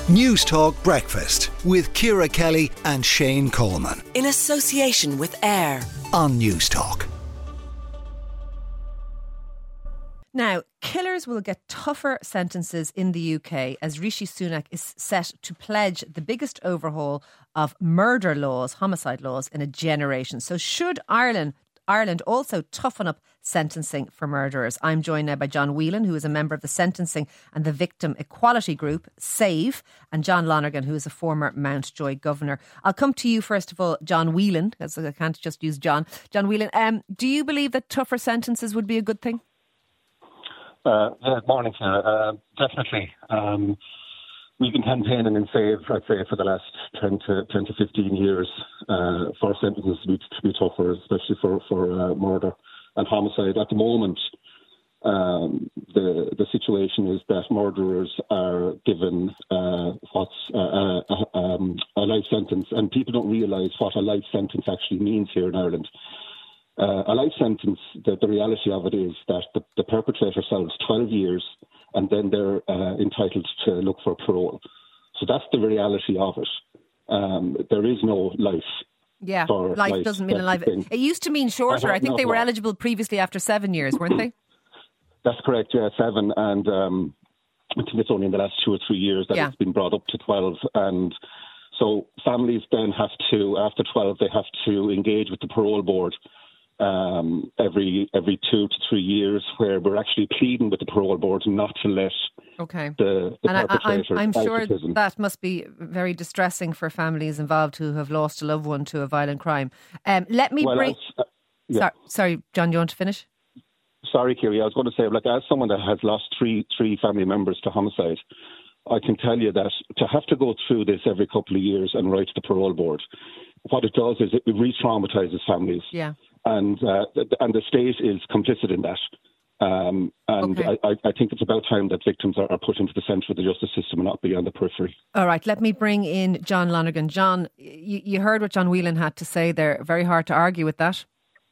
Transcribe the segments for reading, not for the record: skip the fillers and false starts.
News Talk Breakfast with Ciara Kelly and Shane Coleman. In association with AIR On News Talk. Now, killers will get tougher sentences in the UK as Rishi Sunak is set to pledge the biggest overhaul of murder laws, homicide laws, in a generation. So should Ireland also toughen up sentencing for murderers? I'm joined now by John Whelan, who is a member of the Sentencing and the Victim Equality Group, SAVE, and John Lonergan, who is a former Mountjoy governor. I'll come to you first of all, John Whelan, because I can't just use John. John Whelan, do you believe that tougher sentences would be a good thing? Morning, Sarah. Definitely. We've been campaigning in SAVE, I'd say, for the last 10 to 15 years for sentences to be tougher, especially for murder and homicide. At the moment, the situation is that murderers are given what's a life sentence, and people don't realise what a life sentence actually means here in Ireland. A life sentence, the reality of it is that the perpetrator serves 12 years and then they're entitled to look for parole. So that's the reality of it. There is no life. Yeah, life doesn't mean a life. It used to mean shorter. I think they were eligible previously after 7 years, weren't they? That's correct, yeah, 7. And I think it's only in the last 2 or 3 years that it's been brought up to 12. And so families then have to, after 12, they have to engage with the parole board every 2 to 3 years, where we're actually pleading with the parole board not to let the perpetrator I'm out sure of prison. That must be very distressing for families involved who have lost a loved one to a violent crime. Sorry, John, you want to finish? Sorry, Kiri, I was going to say, as someone that has lost three family members to homicide, I can tell you that to have to go through this every couple of years and write to the parole board, what it does is it re-traumatises families. Yeah. And the state is complicit in that. I think it's about time that victims are put into the centre of the justice system and not be on the periphery. All right, let me bring in John Lonergan. John, you heard what John Whelan had to say there. Very hard to argue with that.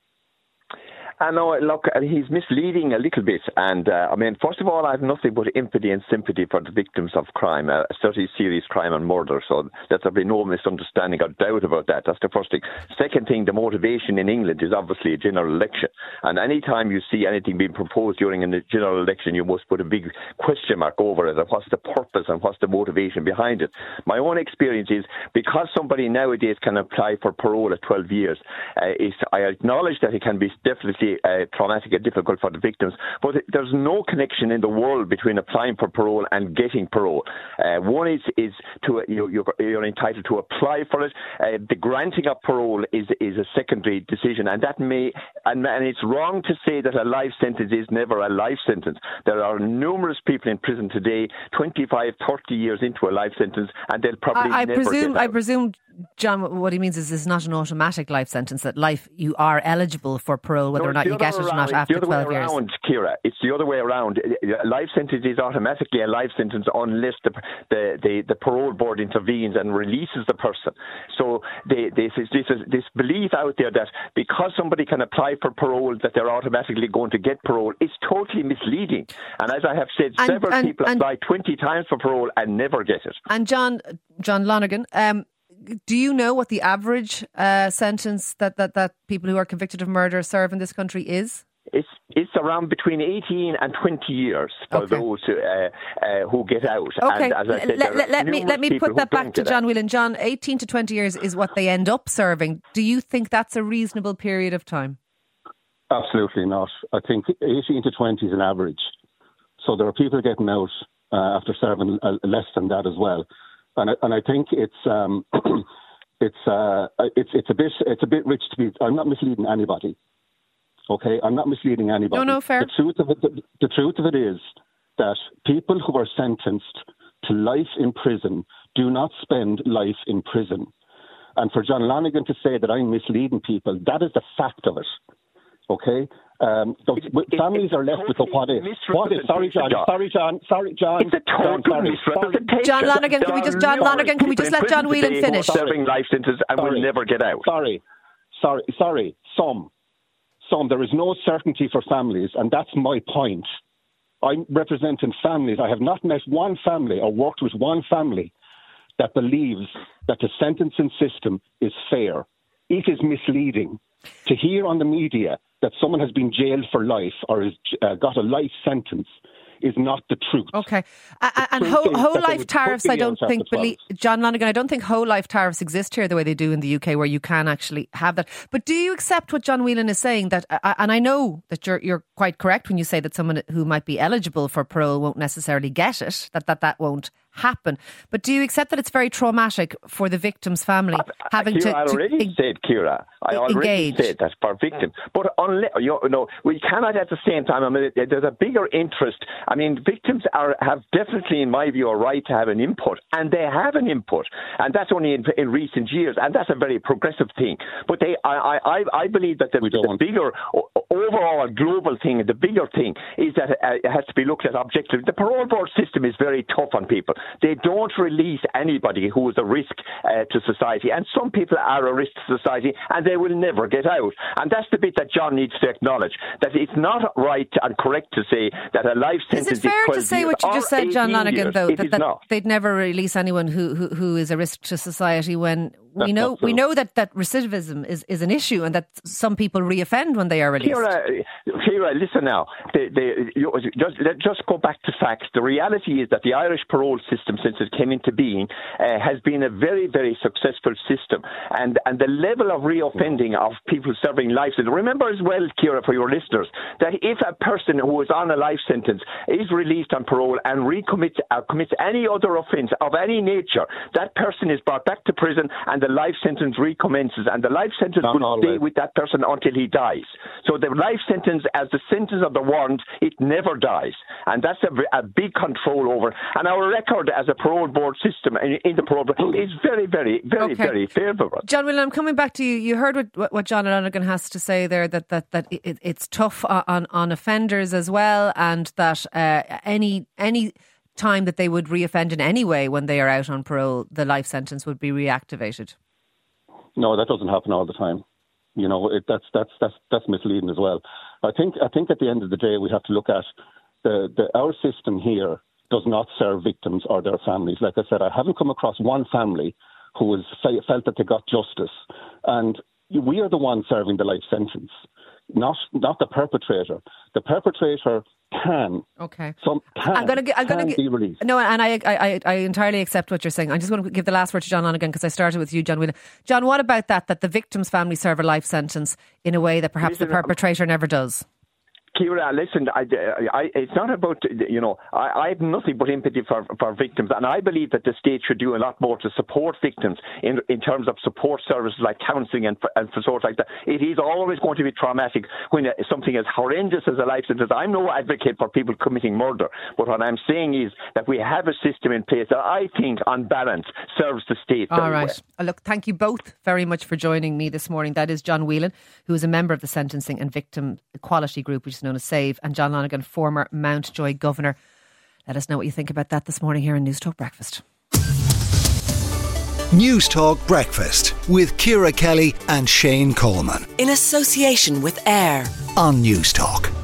I know, look, he's misleading a little bit. And, first of all, I have nothing but empathy and sympathy for the victims of crime, certainly serious crime and murder. So there'll be no misunderstanding or doubt about that. That's the first thing. Second thing, the motivation in England is obviously a general election. And any time you see anything being proposed during a general election, you must put a big question mark over it. And what's the purpose and what's the motivation behind it? My own experience is, because somebody nowadays can apply for parole at 12 years, I acknowledge that it can be definitely traumatic and difficult for the victims, but there's no connection in the world between applying for parole and getting parole. One is to you're entitled to apply for it. The granting of parole is a secondary decision, and that and it's wrong to say that a life sentence is never a life sentence. There are numerous people in prison today, 25, 30 years into a life sentence, and they'll probably never get out. I presume, John, what he means is it's not an automatic life sentence, that you are eligible for parole whether or not you get it or not after 12 years. Ciara, it's the other way around. A life sentence is automatically a life sentence unless the parole board intervenes and releases the person. So there's this belief out there that because somebody can apply for parole that they're automatically going to get parole is totally misleading. And as I have said, several people apply 20 times for parole and never get it. And John Lonergan, do you know what the average sentence that people who are convicted of murder serve in this country is? It's around between 18 and 20 years for those who get out. Okay, and as I said, let me put that back to John Whelan. John, 18 to 20 years is what they end up serving. Do you think that's a reasonable period of time? Absolutely not. I think 18 to 20 is an average. So there are people getting out after serving less than that as well. And I think it's a bit rich to be. I'm not misleading anybody. Okay, I'm not misleading anybody. No, fair. The truth of it is that people who are sentenced to life in prison do not spend life in prison. And for John Lonergan to say that I'm misleading people, that is the fact of it. Okay? Families are left with what is. Sorry, John. It's a total misrepresentation. John Lonergan, can we just let John Whelan finish? Serving life sentences and will never get out. Sorry. Some. There is no certainty for families, and that's my point. I'm representing families. I have not met one family or worked with one family that believes that the sentencing system is fair. It is misleading. To hear on the media that someone has been jailed for life or has got a life sentence is not the truth. Okay. And whole life tariffs, I don't think, John Lonergan, I don't think whole life tariffs exist here the way they do in the UK, where you can actually have that. But do you accept what John Whelan is saying? That, and I know that you're quite correct when you say that someone who might be eligible for parole won't necessarily get it, that won't happen. But do you accept that it's very traumatic for the victim's family having Ciara, I already said that for victims. But we cannot at the same time, I mean, there's a bigger interest. I mean, victims have definitely, in my view, a right to have an input, and they have an input, and that's only in recent years, and that's a very progressive thing. But I believe that the bigger overall global thing, the bigger thing is that it has to be looked at objectively. The parole board system is very tough on people. They don't release anybody who is a risk to society, and some people are a risk to society, and they will never get out. And that's the bit that John needs to acknowledge, that it's not right and correct to say that a life sentence is 12 years. Is it fair to say what you just said, John Lonergan, though, that they'd never release anyone who is a risk to society when we know that recidivism is an issue and that some people reoffend when they are released? Ciara, listen now. Just go back to facts. The reality is that the Irish parole system, since it came into being, has been a very, very successful system. And the level of reoffending of people serving life sentence. Remember as well, Ciara, for your listeners, that if a person who is on a life sentence is released on parole and recommits commits any other offence of any nature, that person is brought back to prison and the life sentence recommences, and the life sentence will stay with that person until he dies. So the life sentence, as the sentence of the warrant, it never dies. And that's a big control over. And our record as a parole board system in the parole board is very, very, very, very favourable. John Whelan, I'm coming back to you. You heard what John Lonergan has to say there, that it's tough on offenders as well, and that any time that they would reoffend in any way when they are out on parole, the life sentence would be reactivated. No, that doesn't happen all the time. You know, that's misleading as well. I think at the end of the day we have to look at our system here does not serve victims or their families. Like I said, I haven't come across one family who has felt that they got justice, and we are the ones serving the life sentence, not the perpetrator. The perpetrator can. Okay. I'm going to be released. No, and I entirely accept what you're saying. I just want to give the last word to John Lonergan because I started with you, John Whelan. John, what about that the victim's family serve a life sentence in a way that perhaps the perpetrator never does? Ciara, listen, it's not about, I have nothing but empathy for victims, and I believe that the state should do a lot more to support victims in terms of support services like counselling and for sorts like that. It is always going to be traumatic when something as horrendous as a life sentence. I'm no advocate for people committing murder, but what I'm saying is that we have a system in place that I think, on balance, serves the state very well. All right. Look, thank you both very much for joining me this morning. That is John Whelan, who is a member of the Sentencing and Victim Equality Group, which is known as SAVE, and John Lonergan, former Mountjoy Governor. Let us know what you think about that this morning here in News Talk Breakfast. News Talk Breakfast with Ciara Kelly and Shane Coleman. In association with AIR on News Talk.